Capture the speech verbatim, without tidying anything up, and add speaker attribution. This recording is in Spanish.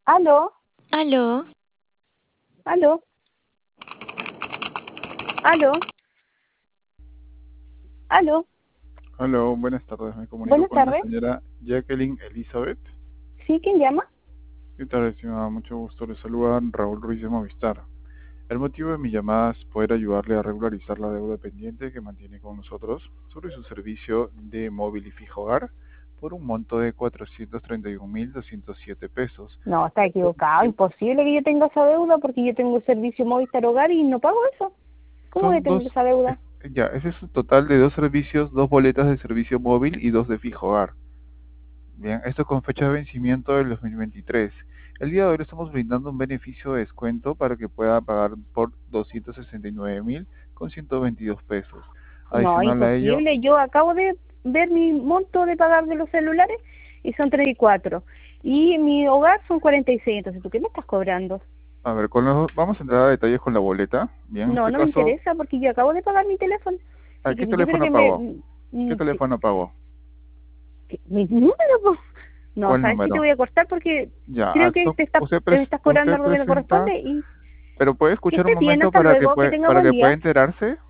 Speaker 1: Aló,
Speaker 2: Aló,
Speaker 1: aló, aló, aló.
Speaker 3: Hola, buenas tardes. Me comunico
Speaker 1: Buenas
Speaker 3: con la
Speaker 1: tardes.
Speaker 3: señora Jacqueline Elizabeth.
Speaker 1: ¿Sí? ¿Quién llama?
Speaker 3: ¿Qué tal, estimada? Mucho gusto. Le saluda Raúl Ruiz de Movistar. El motivo de mi llamada es poder ayudarle a regularizar la deuda pendiente que mantiene con nosotros sobre su servicio de móvil y fijo hogar por un monto de cuatrocientos treinta y un mil doscientos siete pesos.
Speaker 1: No, está equivocado. Imposible que yo tenga esa deuda porque yo tengo el servicio Movistar Hogar y no pago eso. ¿Cómo voy a
Speaker 3: Son
Speaker 1: tener
Speaker 3: dos,
Speaker 1: esa deuda?
Speaker 3: es- ya, ese es un total de dos servicios, dos boletas de servicio móvil y dos de fijo hogar. Bien, esto con fecha de vencimiento del dos mil veintitrés. El día de hoy le estamos brindando un beneficio de descuento para que pueda pagar por doscientos sesenta y nueve mil con ciento veintidós pesos.
Speaker 1: No,
Speaker 3: Adicional a ello,
Speaker 1: imposible. Yo acabo de ver mi monto de pagar de los celulares y son treinta y cuatro. Y mi hogar son cuarenta y seis. Entonces, ¿tú qué me estás cobrando?
Speaker 3: a ver, con los, vamos a entrar a detalles con la boleta. Bien, en
Speaker 1: No,
Speaker 3: este
Speaker 1: no me
Speaker 3: caso,
Speaker 1: interesa porque yo acabo de pagar mi teléfono.
Speaker 3: ¿a
Speaker 1: Así
Speaker 3: qué
Speaker 1: que yo creo
Speaker 3: teléfono
Speaker 1: que me...
Speaker 3: pagó?
Speaker 1: mm,
Speaker 3: ¿Qué
Speaker 1: mm, sí,
Speaker 3: teléfono pagó?
Speaker 1: ¿qué? ¿Mi número, po? No,
Speaker 3: ¿Cuál
Speaker 1: ¿sabes qué? Te
Speaker 3: número?
Speaker 1: voy a cortar porque
Speaker 3: Ya,
Speaker 1: creo
Speaker 3: ah,
Speaker 1: que
Speaker 3: so-
Speaker 1: te, está,
Speaker 3: usted,
Speaker 1: te
Speaker 3: pres-
Speaker 1: estás cobrando
Speaker 3: usted
Speaker 1: algo que no
Speaker 3: presenta,
Speaker 1: corresponde y
Speaker 3: pero puede
Speaker 1: que
Speaker 3: escuchar un
Speaker 1: esté bien,
Speaker 3: momento
Speaker 1: hasta
Speaker 3: para que,
Speaker 1: luego, que
Speaker 3: pue-
Speaker 1: tenga
Speaker 3: para
Speaker 1: buen
Speaker 3: que pueda
Speaker 1: día.
Speaker 3: enterarse.